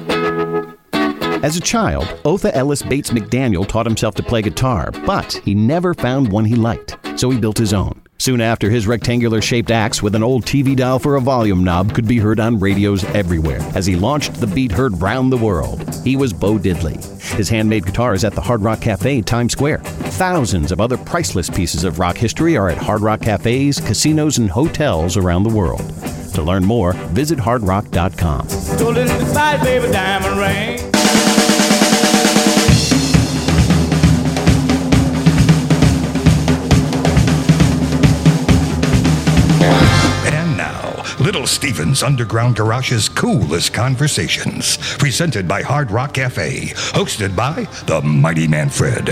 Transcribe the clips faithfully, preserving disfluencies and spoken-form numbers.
As a child, Otha Ellis Bates McDaniel taught himself to play guitar, but he never found one he liked, so he built his own. Soon after, his rectangular-shaped axe with an old T V dial for a volume knob could be heard on radios everywhere as he launched the beat heard round the world. He was Bo Diddley. His handmade guitar is at the Hard Rock Cafe, Times Square. Thousands of other priceless pieces of rock history are at Hard Rock cafes, casinos, and hotels around the world. To learn more, visit hard rock dot com. Baby, diamond ring. Little Steven's Underground Garage's Coolest Conversations, presented by Hard Rock Cafe, hosted by the Mighty Manfred.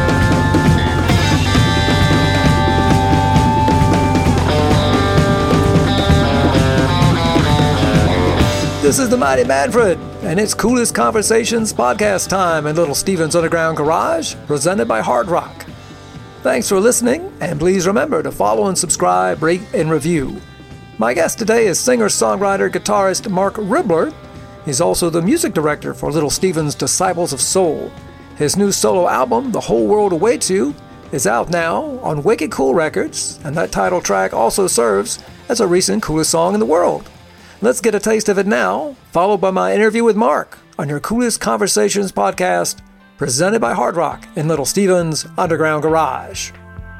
This is the Mighty Manfred, and it's Coolest Conversations podcast time in Little Steven's Underground Garage, presented by Hard Rock. Thanks for listening, and please remember to follow and subscribe, rate, and review. My guest today is singer-songwriter, guitarist Mark Ribler. He's also the music director for Little Steven's Disciples of Soul. His new solo album, The Whole World Awaits You, is out now on Wicked Cool Records, and that title track also serves as a recent coolest song in the world. Let's get a taste of it now, followed by my interview with Mark on your Coolest Conversations podcast, presented by Hard Rock in Little Steven's Underground Garage.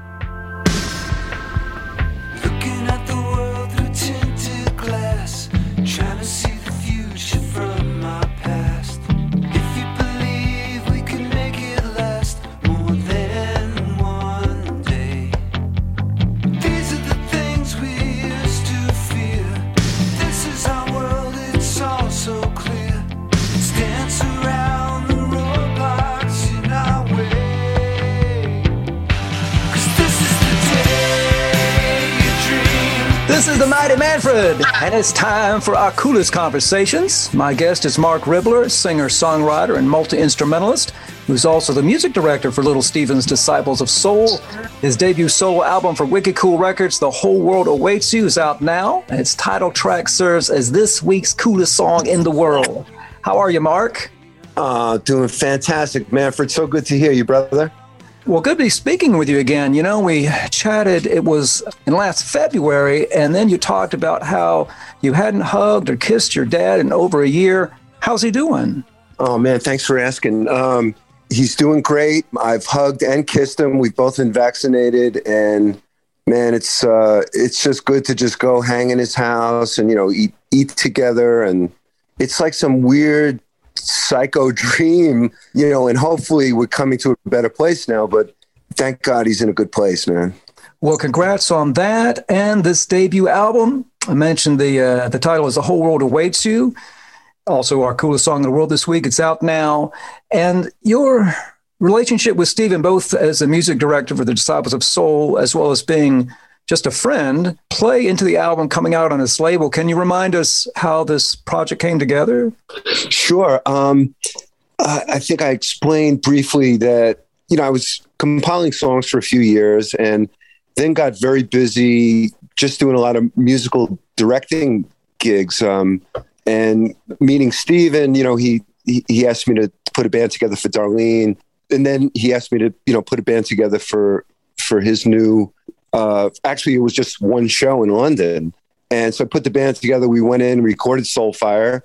This is the Mighty Manfred, and it's time for our Coolest Conversations. My guest is Mark Ribler, singer, songwriter, and multi-instrumentalist, who's also the music director for Little Steven's Disciples of Soul. His debut solo album for Wicked Cool Records, The Whole World Awaits You, is out now, and its title track serves as this week's coolest song in the world. How are you, Mark? Uh, doing fantastic, Manfred. So good to hear you, brother. Well, good to be speaking with you again. You know, we chatted, it was in last February, and then you talked about how you hadn't hugged or kissed your dad in over a year. How's he doing? Oh, man, thanks for asking. Um, he's doing great. I've hugged and kissed him. We've both been vaccinated, and man, it's uh, it's just good to just go hang in his house and, you know, eat eat together. And it's like some weird psycho dream, you know, and hopefully we're coming to a better place now, but thank God he's in a good place, man. Well, congrats on that and this debut album. I mentioned the uh, the title is The Whole World Awaits You. Also our coolest song in the world this week. It's out now. And your relationship with Steven, both as a music director for the Disciples of Soul, as well as being just a friend, play into the album coming out on this label. Can you remind us how this project came together? Sure. Um, I, I think I explained briefly that, you know, I was compiling songs for a few years and then got very busy just doing a lot of musical directing gigs. Um, and meeting Steven, you know, he, he, he asked me to put a band together for Darlene. And then he asked me to, you know, put a band together for, for his new, Uh, actually, it was just one show in London. And so I put the band together. We went in, recorded Soulfire.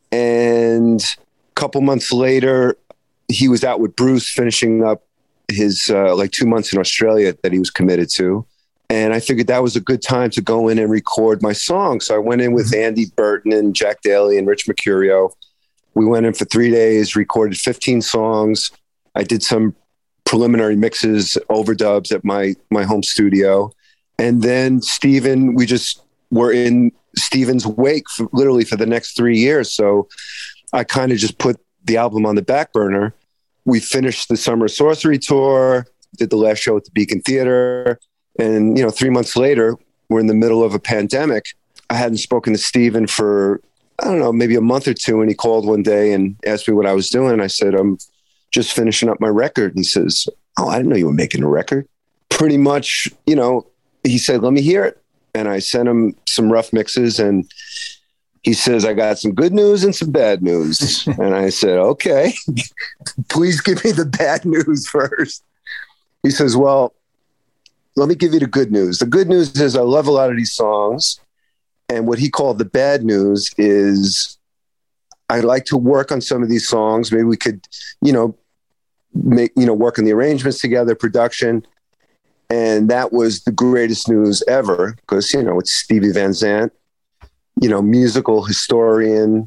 And a couple months later, he was out with Bruce finishing up his uh, like two months in Australia that he was committed to. And I figured that was a good time to go in and record my song. So I went in with Andy Burton and Jack Daly and Rich Mercurio. We went in for three days, recorded fifteen songs. I did some preliminary mixes, overdubs at my my home studio. And then Steven, we just were in Steven's wake for, literally for the next three years. So I kind of just put the album on the back burner. We finished the Summer Sorcery Tour, did the last show at the Beacon Theater. And, you know, three months later, we're in the middle of a pandemic. I hadn't spoken to Steven for, I don't know, maybe a month or two. And he called one day and asked me what I was doing. I said, I'm just finishing up my record. And he says, oh, I didn't know you were making a record. Pretty much, you know, he said, let me hear it. And I sent him some rough mixes. And he says, I got some good news and some bad news. And I said, okay, please give me the bad news first. He says, well, let me give you the good news. The good news is I love a lot of these songs. And what he called the bad news is I like to work on some of these songs. Maybe we could, you know, make, you know, work on the arrangements together, production. And that was the greatest news ever because, you know, it's Stevie Van Zandt, you know, musical historian,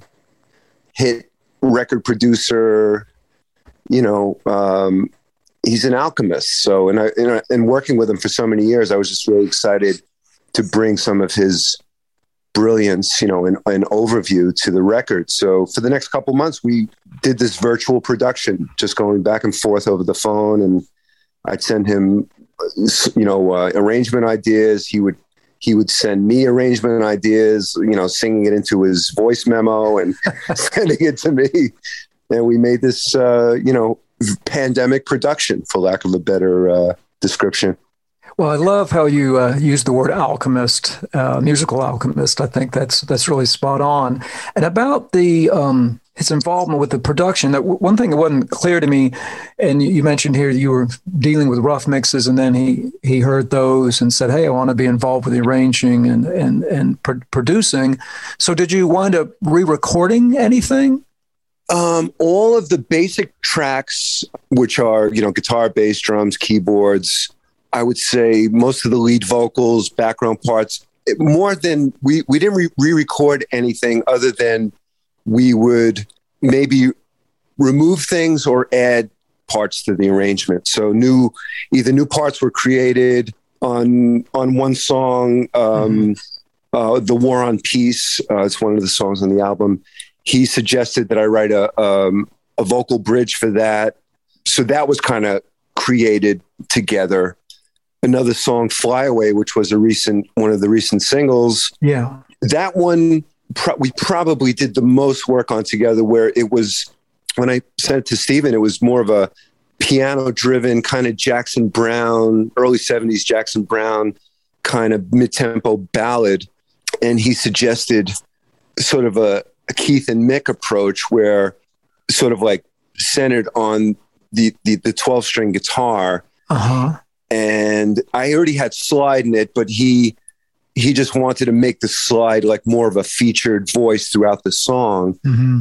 hit record producer, you know, um, he's an alchemist. So, and I, and, I, and working with him for so many years, I was just really excited to bring some of his brilliance, you know, an, an overview to the record. So for the next couple months, we did this virtual production, just going back and forth over the phone. And I'd send him, you know, uh, arrangement ideas. He would, he would send me arrangement ideas, you know, singing it into his voice memo and sending it to me. And we made this, uh, you know, pandemic production, for lack of a better uh, description. Well, I love how you uh, use the word alchemist, uh, musical alchemist. I think that's that's really spot on. And about the um, his involvement with the production, that w- one thing that wasn't clear to me, and you mentioned here you were dealing with rough mixes, and then he he heard those and said, "Hey, I want to be involved with the arranging and and and pr- producing." So, did you wind up re-recording anything? Um, all of the basic tracks, which are, you know, guitar, bass, drums, keyboards, I would say most of the lead vocals, background parts, more than we, we didn't re- re-record anything other than we would maybe remove things or add parts to the arrangement. So new, either new parts were created on, on one song, um, mm-hmm. uh, The War on Peace. Uh, it's one of the songs on the album. He suggested that I write a, um, a vocal bridge for that. So that was kind of created together. Another song, Fly Away, which was a recent, one of the recent singles. Yeah. That one, pro- we probably did the most work on together, where it was, when I sent it to Steven, it was more of a piano driven kind of Jackson Browne, early seventies Jackson Browne kind of mid-tempo ballad. And he suggested sort of a, a Keith and Mick approach, where sort of like centered on the, the, the twelve string guitar. Uh-huh. And I already had slide in it, but he he just wanted to make the slide like more of a featured voice throughout the song. Mm-hmm.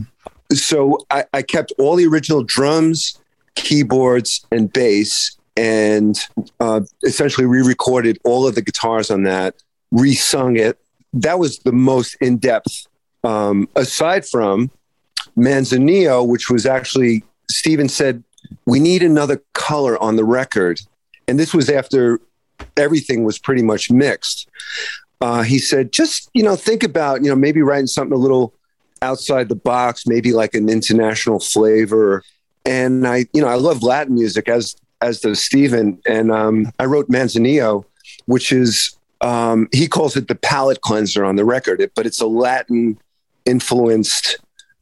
So I, I kept all the original drums, keyboards, and bass, and uh, essentially re-recorded all of the guitars on that, re-sung it. That was the most in-depth, um, aside from Manzanillo, which was actually, Steven said, we need another color on the record. And this was after everything was pretty much mixed. Uh, he said, just, you know, think about, you know, maybe writing something a little outside the box, maybe like an international flavor. And I, you know, I love Latin music, as, as does Steven. And um, I wrote Manzanillo, which is, um, he calls it the palate cleanser on the record, but it's a Latin influenced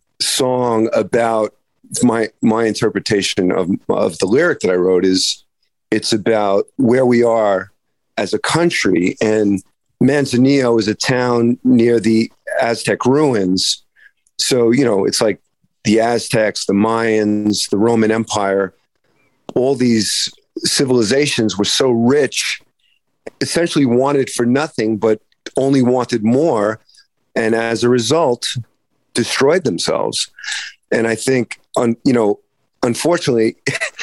song about my, my interpretation of, of the lyric that I wrote is, it's about where we are as a country. And Manzanillo is a town near the Aztec ruins. So, you know, it's like the Aztecs, the Mayans, the Roman Empire, all these civilizations were so rich, essentially wanted for nothing, but only wanted more. And as a result, destroyed themselves. And I think, on, you know, unfortunately,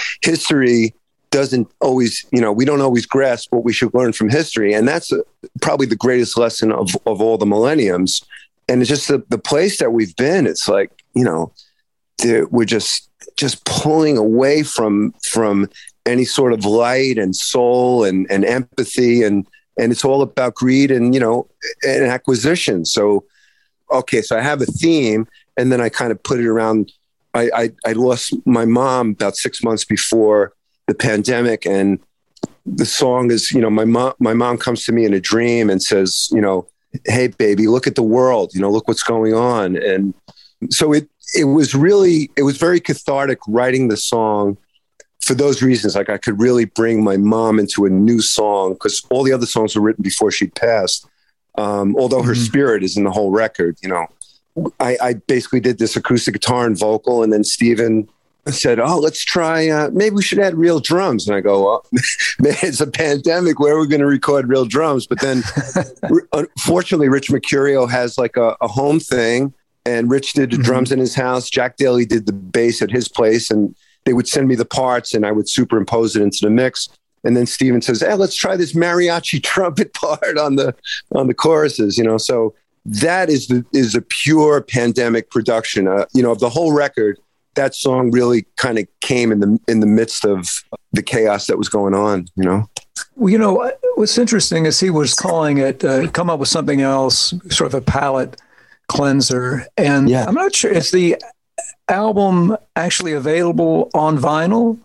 history doesn't always, you know, we don't always grasp what we should learn from history. And that's a, probably the greatest lesson of, of all the millenniums. And it's just the, the place that we've been. It's like, you know, we're just, just pulling away from, from any sort of light and soul and, and empathy. And, and it's all about greed and, you know, and acquisition. So, okay, so I have a theme, and then I kind of put it around. I, I, I lost my mom about six months before the pandemic, and the song is, you know, my mom, my mom comes to me in a dream and says, you know, hey baby, look at the world, you know, look what's going on. And so it, it was really, it was very cathartic writing the song for those reasons. Like I could really bring my mom into a new song, because all the other songs were written before she passed. Um, although her mm-hmm. spirit is in the whole record, you know, I, I basically did this acoustic guitar and vocal, and then Steven said, "Oh, let's try. Uh, maybe we should add real drums." And I go, "Well, man, it's a pandemic. Where are we going to record real drums?" But then, unfortunately, Rich Mercurio has like a, a home thing, and Rich did the mm-hmm. drums in his house. Jack Daly did the bass at his place, and they would send me the parts, and I would superimpose it into the mix. And then Steven says, "Hey, let's try this mariachi trumpet part on the on the choruses." You know, so that is the is a pure pandemic production. Uh, you know, of the whole record, that song really kind of came in the in the midst of the chaos that was going on. You know. Well, you know, what's interesting is he was calling it uh, come up with something else, sort of a palate cleanser, and yeah. I'm not sure, is the album actually available on vinyl?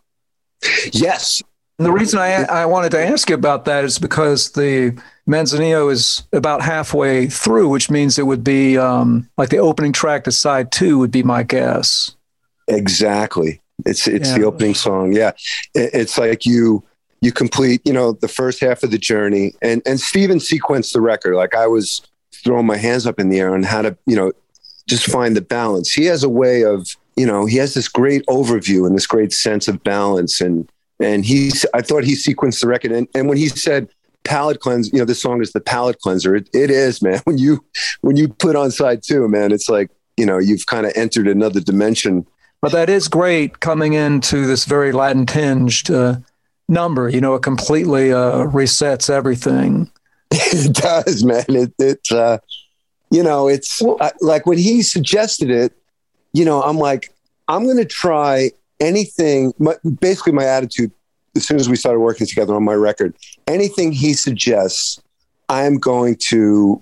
Yes. And the reason I I wanted to ask you about that is because the Manzanillo is about halfway through, which means it would be um, like the opening track to side two would be my guess. Exactly. It's it's yeah. the opening song. Yeah, it, it's like you you complete, you know, the first half of the journey, and and Steven sequenced the record. Like I was throwing my hands up in the air on how to, you know, just find the balance. He has a way of, you know, he has this great overview and this great sense of balance. And, and he's, I thought he sequenced the record. And, and when he said palate cleanse, you know, this song is the palate cleanser. It, it is, man. When you, when you put on side two, man, it's like, you know, you've kind of entered another dimension. But that is great coming into this very Latin tinged uh, number, you know, it completely uh, resets everything. It does, man. It, it's, uh, you know, it's well, uh, like when he suggested it, you know, I'm like, I'm going to try anything. My, basically, my attitude, as soon as we started working together on my record, anything he suggests, I'm going to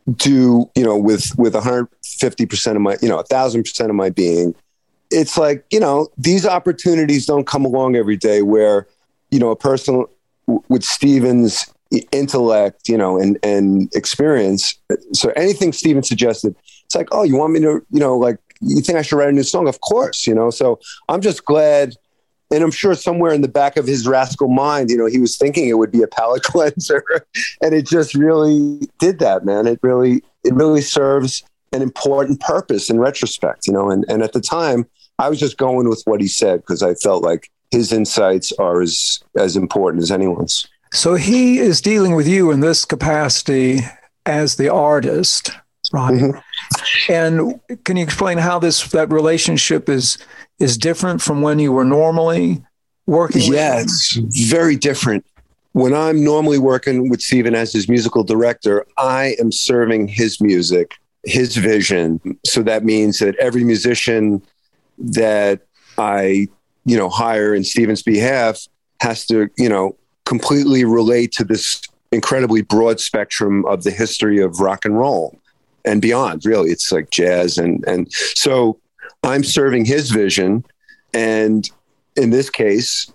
do, you know, with, with one hundred fifty percent of my, you know, a thousand percent of my being. It's like, you know, these opportunities don't come along every day where, you know, a person w- with Steven's intellect, you know, and, and experience. So anything Steven suggested, it's like, oh, you want me to, you know, like, you think I should write a new song? Of course, you know. So I'm just glad. And I'm sure somewhere in the back of his rascal mind, you know, he was thinking it would be a palate cleanser, and it just really did that, man. It really, it really serves an important purpose in retrospect, you know. And, and at the time I was just going with what he said, because I felt like his insights are as, as important as anyone's. So he is dealing with you in this capacity as the artist, right? Mm-hmm. And can you explain how this that relationship is is different from when you were normally working with Yeah, him? It's very different. When I'm normally working with Steven as his musical director, I am serving his music, his vision. So that means that every musician that I, you know, hire in Steven's behalf has to, you know, completely relate to this incredibly broad spectrum of the history of rock and roll and beyond. Really, it's like jazz. And, and so I'm serving his vision. And in this case,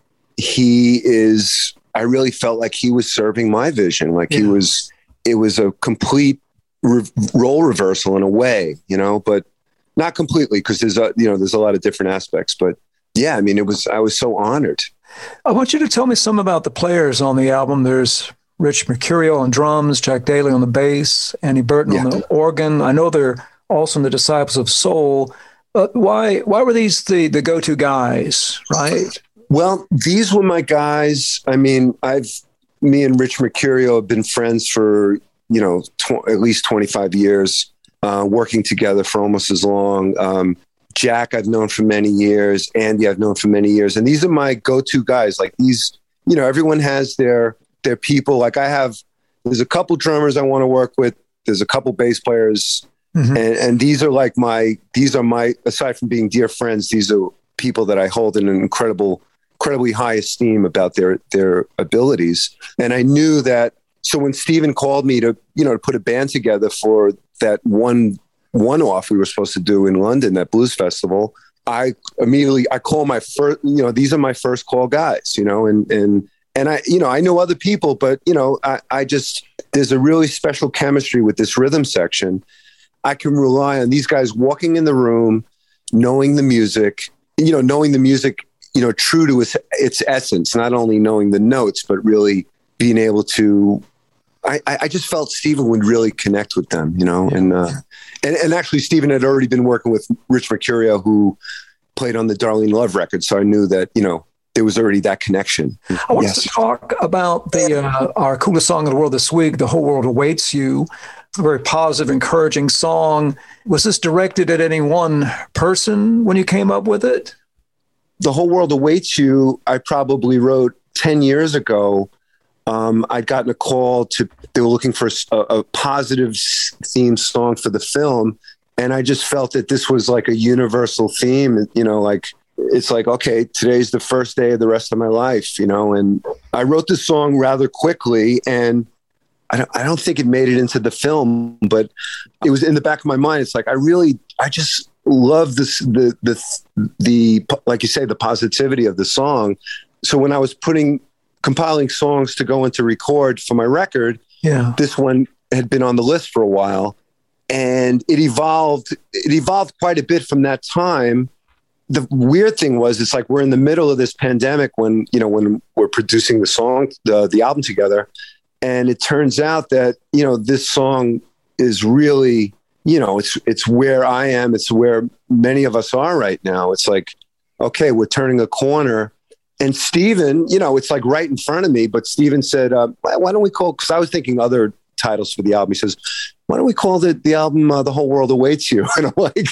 he is, I really felt like he was serving my vision. Like yeah. he was, it was a complete re- role reversal in a way, you know, but not completely, because there's a, you know, there's a lot of different aspects, but yeah, I mean, it was, I was so honored. I want you to tell me some about the players on the album. There's Rich Mercurio on drums, Jack Daly on the bass, Andy Burton yeah. on the organ. I know they're also in the Disciples of Soul. But why why were these the, the go-to guys, right? Well, these were my guys. I mean, I've me and Rich Mercurio have been friends for, you know, tw- at least twenty-five years, uh, working together for almost as long. Um, Jack, I've known for many years. Andy, I've known for many years. And these are my go-to guys. Like these, you know, everyone has their, their people. Like I have, there's a couple drummers I want to work with. There's a couple bass players. Mm-hmm. And, and these are like my, these are my, aside from being dear friends, these are people that I hold in an incredible, incredibly high esteem about their, their abilities. And I knew that. So when Steven called me to, you know, to put a band together for that one one-off we were supposed to do in London, that blues festival, I immediately, I call my first, you know, these are my first call guys, you know, and, and, and I, you know, I know other people, but, you know, I, I just, there's a really special chemistry with this rhythm section. I can rely on these guys walking in the room, knowing the music, you know, knowing the music, you know, true to its, its essence, not only knowing the notes, but really being able to, I I, I just felt Stephen would really connect with them, you know, and, uh, and, and actually Stephen had already been working with Rich Mercurio, who played on the Darlene Love record. So I knew that, you know, there was already that connection. I want Yes. to talk about the uh, our coolest song in the world this week, The Whole World Awaits You. A very positive, encouraging song. Was this directed at any one person when you came up with it? The Whole World Awaits You, I probably wrote ten years ago. Um, I'd gotten a call to, they were looking for a, a positive theme song for the film. And I just felt that this was like a universal theme, you know, like, it's like, okay, today's the first day of the rest of my life, you know, and I wrote this song rather quickly, and I don't, I don't think it made it into the film, but it was in the back of my mind. It's like, I really, I just love this, the, the, the, like you say, the positivity of the song. So when I was putting, compiling songs to go into record for my record, yeah, this one had been on the list for a while, and it evolved, it evolved quite a bit from that time. The weird thing was, it's like we're in the middle of this pandemic when, you know, when we're producing the song, the, the album together. And it turns out that, you know, this song is really, you know, it's, it's where I am. It's where many of us are right now. It's like, okay, we're turning a corner. And Stephen, you know, it's like right in front of me, but Stephen said, uh, why don't we call, cause I was thinking other titles for the album. He says, why don't we call the, the album uh, The Whole World Awaits You? And I'm like,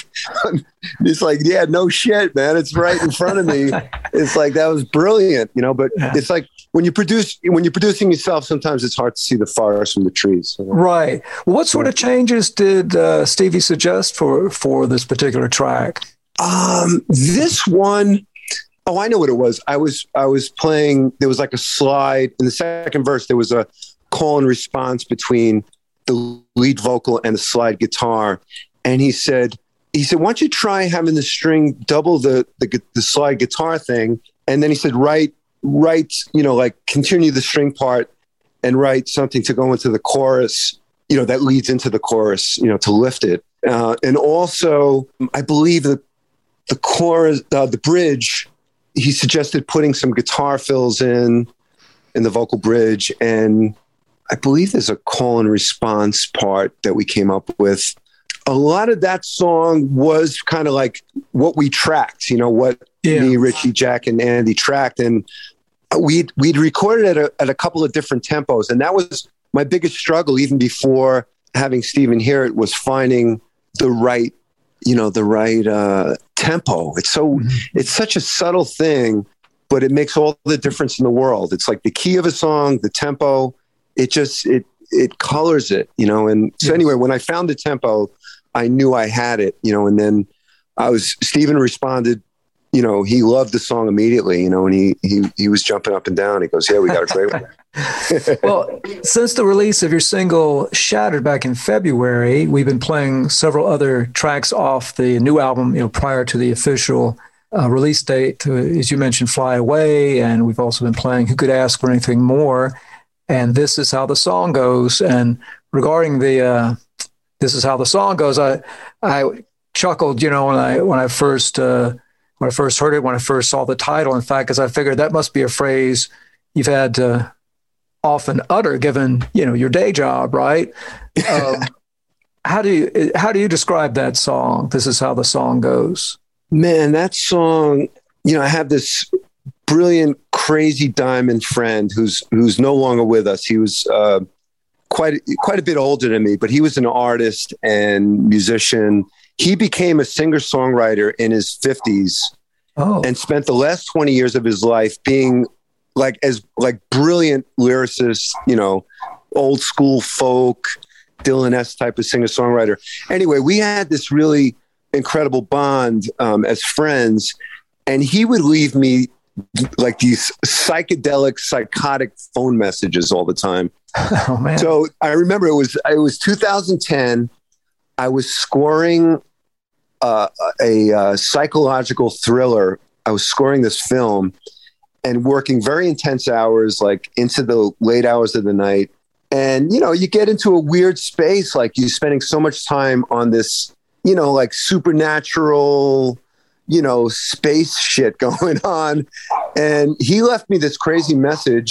it's like, yeah, no shit, man. It's right in front of me. It's like, that was brilliant, you know, but yeah. It's like when you produce, when you're producing yourself, sometimes it's hard to see the forest from the trees. You know? Right. Well, what sort of changes did uh, Stevie suggest for, for this particular track? Um, this one, oh, I know what it was. I was, I was playing, there was like a slide in the second verse. There was a call and response between the lead vocal and the slide guitar. And he said, he said, why don't you try having the string double the, the, the slide guitar thing? And then he said, write, write, you know, like continue the string part and write something to go into the chorus, you know, that leads into the chorus, you know, to lift it. Uh, and also I believe that the chorus, uh, the bridge, he suggested putting some guitar fills in, in the vocal bridge. And I believe there's a call and response part that we came up with. A lot of that song was kind of like what we tracked, you know, what yeah. me, Richie, Jack, and Andy tracked. And we'd, we'd recorded at a, at a couple of different tempos. And that was my biggest struggle, even before having Stephen hear it, was finding the right, you know, the right uh, tempo. It's so, mm-hmm. it's such a subtle thing, but it makes all the difference in the world. It's like the key of a song, the tempo, it just, it, it colors it, you know? And so yes. anyway, when I found the tempo, I knew I had it, you know, and then I was, Stephen responded, you know, he loved the song immediately, you know, and he, he, he was jumping up and down. He goes, yeah, we got to play with it. Well, since the release of your single Shattered back in February, we've been playing several other tracks off the new album, you know, prior to the official uh, release date, uh, as you mentioned, Fly Away. And we've also been playing Who Could Ask for Anything More? And This Is How the Song Goes. And regarding the uh, This Is How the Song Goes, I I chuckled, you know, when I when I first uh, when I first heard it, when I first saw the title. In fact, because I figured that must be a phrase you've had to often utter, given you know your day job, right? Um, how do you how do you describe that song? This Is How the Song Goes. Man, that song. You know, I have this brilliant, crazy diamond friend who's who's no longer with us. He was uh, quite quite a bit older than me, but he was an artist and musician. He became a singer-songwriter in his fifties oh. and spent the last twenty years of his life being like as like brilliant lyricist, you know, old school folk, Dylan-esque type of singer-songwriter. Anyway, we had this really incredible bond um, as friends, and he would leave me like these psychedelic, psychotic phone messages all the time. Oh man! So I remember it was it was two thousand ten. I was scoring uh, a uh, psychological thriller. I was scoring this film and working very intense hours, like into the late hours of the night. And you know, you get into a weird space, like you're spending so much time on this, you know, like supernatural, you know, space shit going on. And he left me this crazy message.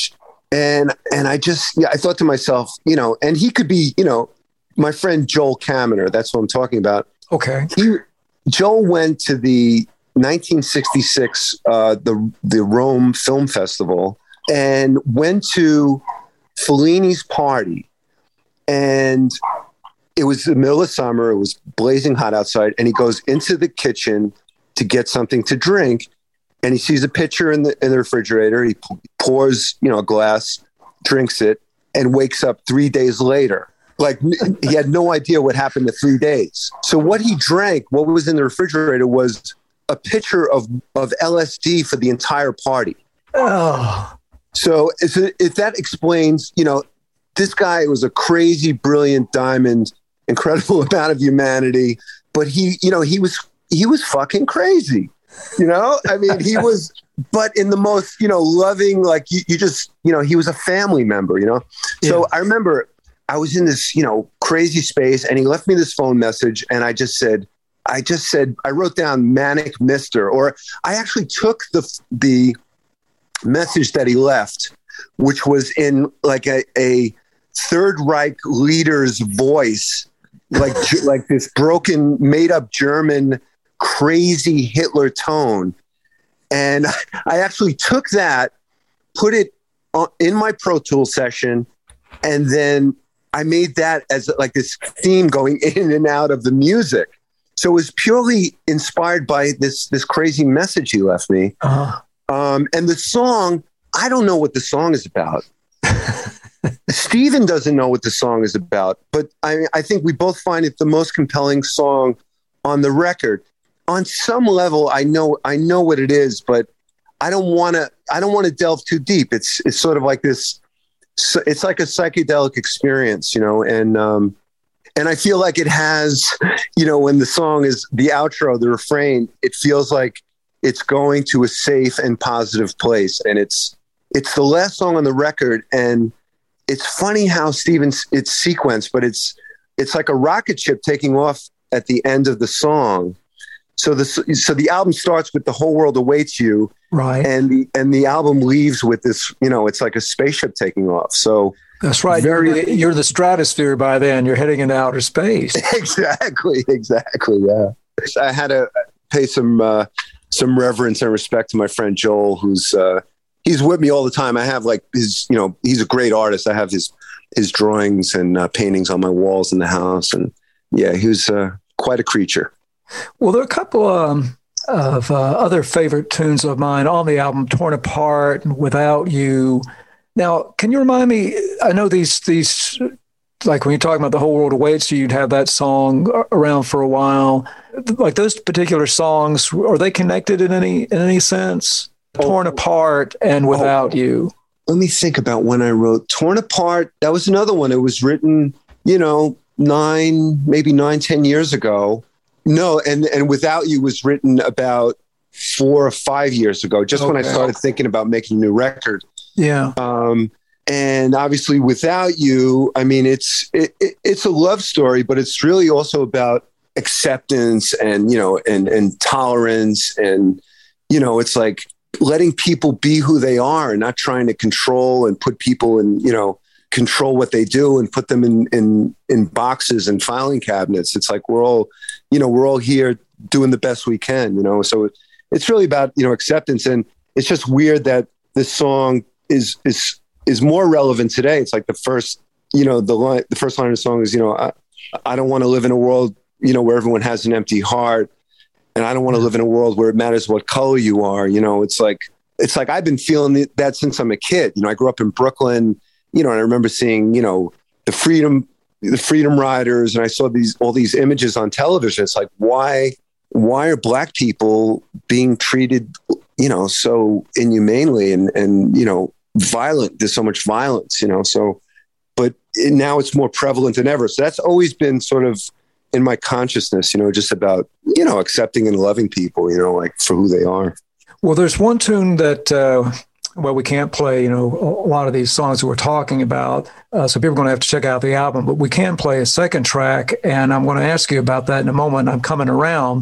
And, and I just, yeah, I thought to myself, you know, and he could be, you know, my friend Joel Kaminer, that's what I'm talking about. Okay. He, Joel went to the nineteen sixty-six, uh, the, the Rome Film Festival and went to Fellini's party. And it was the middle of summer. It was blazing hot outside. And he goes into the kitchen to get something to drink. And he sees a pitcher in the in the refrigerator. He pours, you know, a glass, drinks it, and wakes up three days later. Like he had no idea what happened to three days. So what he drank, what was in the refrigerator, was a pitcher of of L S D for the entire party. Oh. So if, if that explains, you know, this guy was a crazy, brilliant diamond, incredible amount of humanity, but he, you know, he was he was fucking crazy. You know, I mean, he was, but in the most, you know, loving, like you, you just, you know, he was a family member, you know? Yeah. So I remember I was in this, you know, crazy space and he left me this phone message and I just said, I just said, I wrote down Manic Mister, or I actually took the, the message that he left, which was in like a, a Third Reich leader's voice, like, like this broken, made up German, crazy Hitler tone. And I actually took that, put it in my Pro Tools session, and then I made that as like this theme going in and out of the music. So it was purely inspired by this, this crazy message he left me. Uh-huh. Um, and the song, I don't know what the song is about. Steven doesn't know what the song is about, but I, I think we both find it the most compelling song on the record. On some level, I know I know what it is, but I don't want to. I don't want to delve too deep. It's it's sort of like this. It's like a psychedelic experience, you know. And um, and I feel like it has, you know, when the song is the outro, the refrain, it feels like it's going to a safe and positive place. And it's it's the last song on the record, and it's funny how Steven's it's sequenced, but it's it's like a rocket ship taking off at the end of the song. So the so the album starts with "The Whole World Awaits You," right? And the and the album leaves with this, you know, it's like a spaceship taking off. So that's right. Very, you're, you're the stratosphere by then. You're heading into outer space. Exactly, exactly. Yeah, I had to pay some uh, some reverence and respect to my friend Joel, who's uh, he's with me all the time. I have like his, you know, he's a great artist. I have his his drawings and uh, paintings on my walls in the house, and yeah, he was uh, quite a creature. Well, there are a couple um, of uh, other favorite tunes of mine on the album, Torn Apart and Without You. Now, can you remind me, I know these, these like when you're talking about The Whole World Awaits You, you'd have that song around for a while. Like those particular songs, are they connected in any in any sense? Oh. Torn Apart and Without oh. You. Let me think about when I wrote Torn Apart. That was another one. It was written, you know, nine, maybe nine, ten years ago. No, and, and Without You was written about four or five years ago, just okay. when I started thinking about making a new record. Yeah. Um, and obviously Without You, I mean, it's it, it, it's a love story, but it's really also about acceptance and, you know, and, and tolerance. And, you know, it's like letting people be who they are and not trying to control and put people in, you know, control what they do and put them in, in, in boxes and filing cabinets. It's like, we're all, you know, we're all here doing the best we can, you know? So it's really about, you know, acceptance. And it's just weird that this song is, is, is more relevant today. It's like the first, you know, the line, the first line of the song is, you know, I, I don't want to live in a world, you know, where everyone has an empty heart. And I don't want to live in a world where it matters what color you are. You know, it's like, it's like, I've been feeling that since I'm a kid. You know, I grew up in Brooklyn, you know, and I remember seeing, you know, the freedom, the Freedom Riders, and I saw these, all these images on television. It's like, why, why are Black people being treated, you know, so inhumanely and, and, you know, violent? There's so much violence, you know, so, but it, now it's more prevalent than ever. So that's always been sort of in my consciousness, you know, just about, you know, accepting and loving people, you know, like for who they are. Well, there's one tune that, uh, well, we can't play, you know, a lot of these songs that we're talking about. Uh, so people are going to have to check out the album, but we can play a second track. And I'm going to ask you about that in a moment. I'm coming around.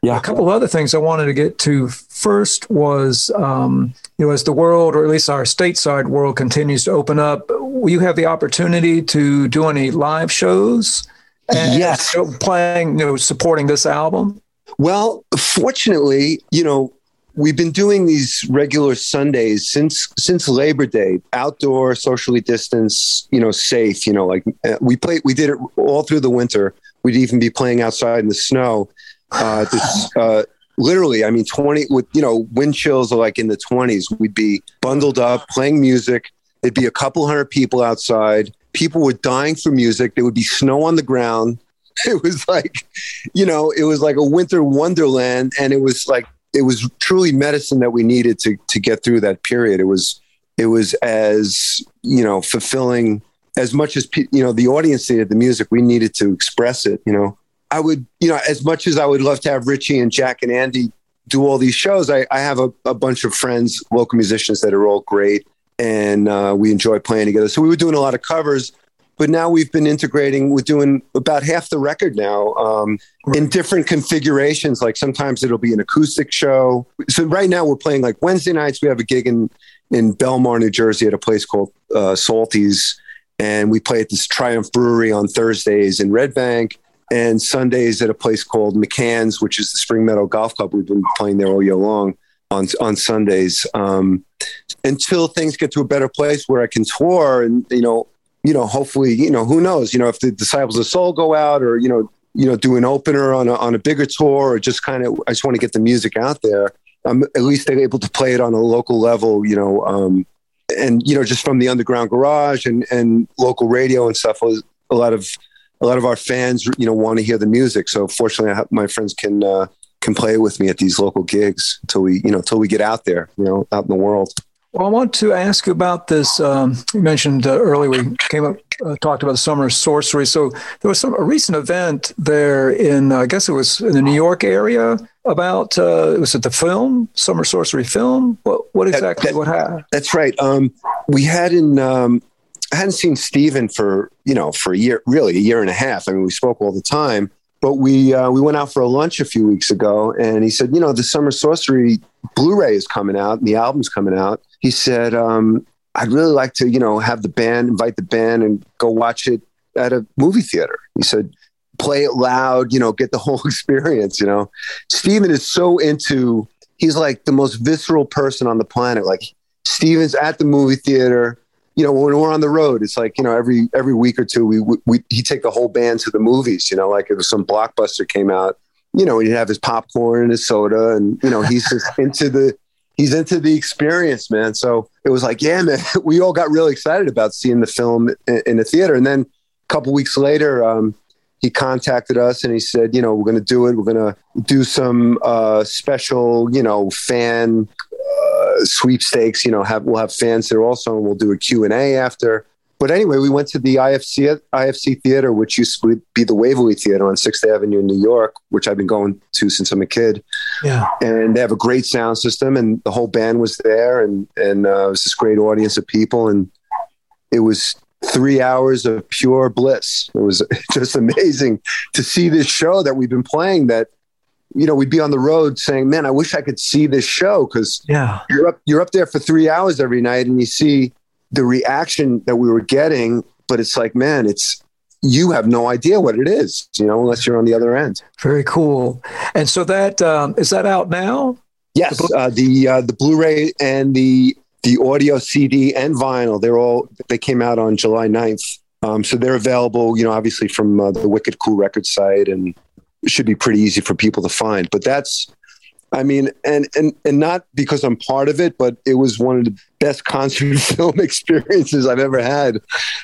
Yeah. A couple of other things I wanted to get to. First was, um, you know, as the world, or at least our stateside world, continues to open up, will you have the opportunity to do any live shows? And yes. Playing, you know, supporting this album? Well, fortunately, you know, we've been doing these regular Sundays since since Labor Day, outdoor, socially distanced, you know, safe. You know, like uh, we played, we did it all through the winter. We'd even be playing outside in the snow. Uh, this, uh, literally, I mean, twenty with, you know, wind chills are like in the twenties. We'd be bundled up, playing music. There'd be a couple hundred people outside. People were dying for music. There would be snow on the ground. It was like, you know, it was like a winter wonderland. And it was like, it was truly medicine that we needed to to get through that period. It was, it was as, you know, fulfilling as much as, you know, the audience needed the music. We needed to express it, you know. I would, you know, as much as I would love to have Richie and Jack and Andy do all these shows, I, I have a, a bunch of friends, local musicians that are all great, and uh, we enjoy playing together. So we were doing a lot of covers, but now we've been integrating. We're doing about half the record now um, in different configurations. Like sometimes it'll be an acoustic show. So right now we're playing like Wednesday nights. We have a gig in, in Belmar, New Jersey at a place called uh, Salty's. And we play at this Triumph Brewery on Thursdays in Red Bank. And Sundays at a place called McCann's, which is the Spring Meadow Golf Club. We've been playing there all year long on on Sundays um, until things get to a better place where I can tour. And you know, you know, hopefully, you know, who knows? You know, if the Disciples of Soul go out, or you know, you know, do an opener on a on a bigger tour, or just kind of, I just want to get the music out there. I'm at least able to play it on a local level. You know, um, and you know, just from the Underground Garage and and local radio and stuff. Was a lot of A lot of our fans, you know, want to hear the music. So fortunately, I have, my friends can uh, can play with me at these local gigs until we, you know, until we get out there, you know, out in the world. Well, I want to ask you about this. Um, you mentioned uh, earlier we came up, uh, talked about the Summer of Sorcery. So there was some a recent event there in, uh, I guess it was in the New York area about, uh, was it the film, Summer Sorcery film? What, what exactly, that, that, what happened? That's right. Um, we had in, um, I hadn't seen Steven for, you know, for a year, really a year and a half. I mean, we spoke all the time, but we, uh, we went out for a lunch a few weeks ago and he said, you know, the Summer Sorcery Blu-ray is coming out and the album's coming out. He said, um, I'd really like to, you know, have the band, invite the band and go watch it at a movie theater. He said, play it loud, you know, get the whole experience, you know. Steven is so into, he's like the most visceral person on the planet. Like Steven's at the movie theater. You know, when we're on the road, it's like, you know, every every week or two, we we he'd take the whole band to the movies. You know, like if some blockbuster came out, you know, he'd have his popcorn and his soda, and you know, he's just into the he's into the experience, man. So it was like, yeah, man, we all got really excited about seeing the film in, in the theater. And then a couple weeks later, um, he contacted us and he said, you know, we're going to do it. We're going to do some uh, special, you know, fan. Uh, sweepstakes, you know, have we'll have fans there also, and we'll do a Q and A after. But anyway, we went to the I F C I F C Theater, which used to be the Waverly Theater on sixth Avenue in New York, which I've been going to since I'm a kid. Yeah, and they have a great sound system, and the whole band was there, and and uh, it was this great audience of people, and it was three hours of pure bliss. It was just amazing to see this show that we've been playing. That, you know, we'd be on the road saying, man, I wish I could see this show. Cause yeah, you're up, you're up there for three hours every night and you see the reaction that we were getting, but it's like, man, it's, you have no idea what it is, you know, unless you're on the other end. Very cool. And so that, um, is that out now? Yes. The, uh, the, uh, the Blu-ray and the, the audio C D and vinyl, they're all, they came out on July ninth. Um, so they're available, you know, obviously from uh, the Wicked Cool Records site, and it should be pretty easy for people to find. But that's, I mean, and, and, and not because I'm part of it, but it was one of the best concert film experiences I've ever had.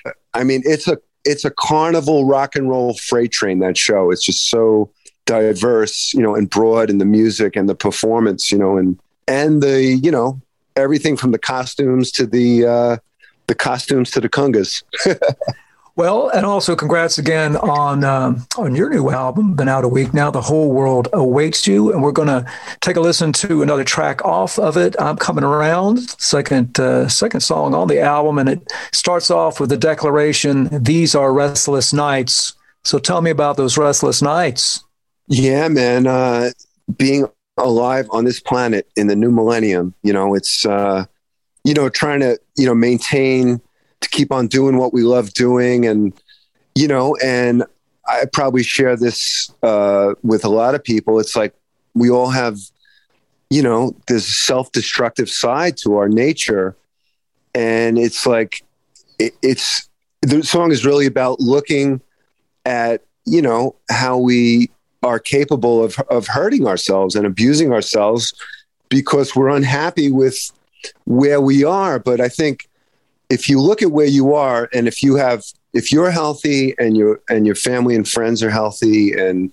I mean, it's a, it's a carnival rock and roll freight train, that show. It's just so diverse, you know, and broad in the music and the performance, you know, and, and the, you know, everything from the costumes to the, uh, the costumes to the congas. Well, and also congrats again on um, on your new album. Been out a week now. The Whole World Awaits You, and we're going to take a listen to another track off of it. I'm Coming Around, second uh, second song on the album, and it starts off with the declaration, "These are restless nights." So tell me about those restless nights. Yeah, man. Uh, being alive on this planet in the new millennium. You know, it's, uh, you know, trying to, you know, maintain, to keep on doing what we love doing. And, you know, and I probably share this uh, with a lot of people. It's like we all have, you know, this self-destructive side to our nature. And it's like, it, it's, the song is really about looking at, you know, how we are capable of, of hurting ourselves and abusing ourselves because we're unhappy with where we are. But I think if you look at where you are, and if you have, if you're healthy and your, and your family and friends are healthy, and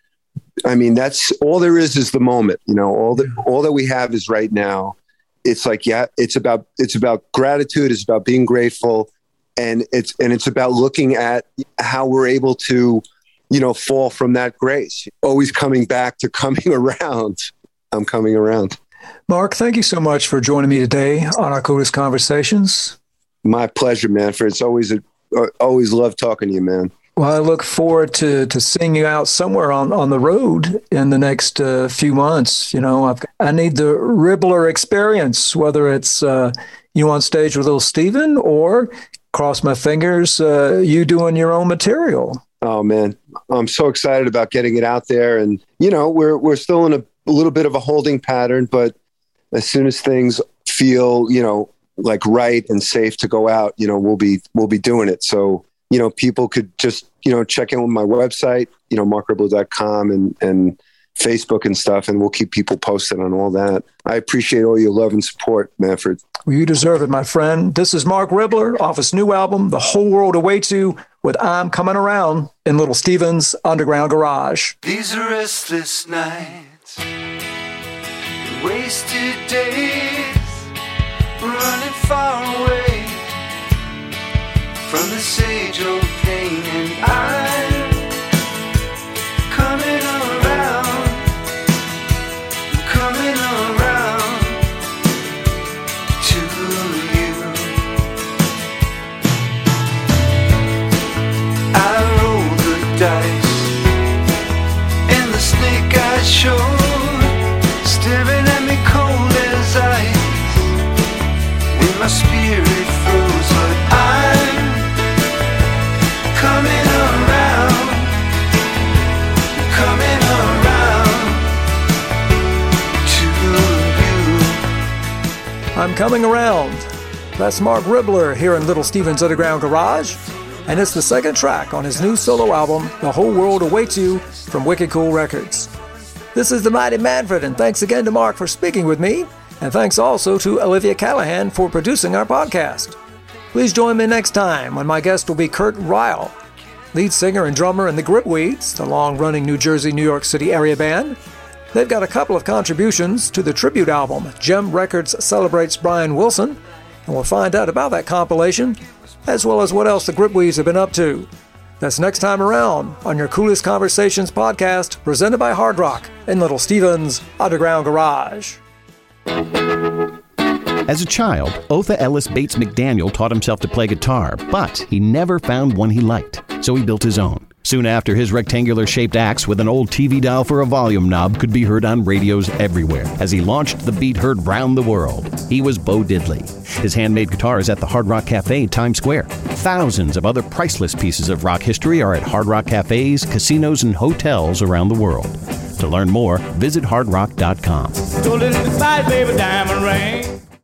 I mean, that's all there is, is the moment, you know, all that, all that we have is right now. It's like, yeah, it's about, it's about gratitude. It's about being grateful. And it's, and it's about looking at how we're able to, you know, fall from that grace, always coming back to coming around. I'm coming around. Mark, thank you so much for joining me today on our Coolest Conversations. My pleasure, Manfred. It's always a, always love talking to you, man. Well, I look forward to, to seeing you out somewhere on, on the road in the next uh, few months. You know, I've, I need the Ribbler experience, whether it's uh, you on stage with Little Steven or, cross my fingers, uh, you doing your own material. Oh man, I'm so excited about getting it out there. And, you know, we're, we're still in a, a little bit of a holding pattern, but as soon as things feel, you know, like right and safe to go out, you know, we'll be, we'll be doing it. So, you know, people could just, you know, check in with my website, you know, mark ribbler dot com and, and Facebook and stuff. And we'll keep people posted on all that. I appreciate all your love and support, Manfred. Well, you deserve it, my friend. This is Mark Ribbler off his new album, The Whole World Awaits You, with I'm Coming Around in Little Steven's Underground Garage. These are restless nights, wasted days, running far away from the sage old pain, and I'm coming around, coming around to you. I roll the dice, and the snake I showed, staring at me cold as ice, and my spirit froze, but I'm coming around, coming around to you. I'm Coming Around. That's Mark Ribbler here in Little Steven's Underground Garage, and it's the second track on his new solo album, The Whole World Awaits You, from Wicked Cool Records. This is the Mighty Manfred, and thanks again to Mark for speaking with me, and thanks also to Olivia Callahan for producing our podcast. Please join me next time when my guest will be Kurt Ryle, lead singer and drummer in the Gripweeds, the long-running New Jersey, New York City area band. They've got a couple of contributions to the tribute album, Gem Records Celebrates Brian Wilson, and we'll find out about that compilation, as well as what else the Gripweeds have been up to. That's next time around on your Coolest Conversations podcast, presented by Hard Rock in Little Steven's Underground Garage. As a child, Otha Ellis Bates McDaniel taught himself to play guitar, but he never found one he liked, so he built his own. Soon after, his rectangular-shaped axe with an old T V dial for a volume knob could be heard on radios everywhere as he launched the beat heard round the world. He was Bo Diddley. His handmade guitar is at the Hard Rock Cafe, Times Square. Thousands of other priceless pieces of rock history are at Hard Rock cafes, casinos, and hotels around the world. To learn more, visit hard rock dot com. Stole it in the side, baby, diamond ring.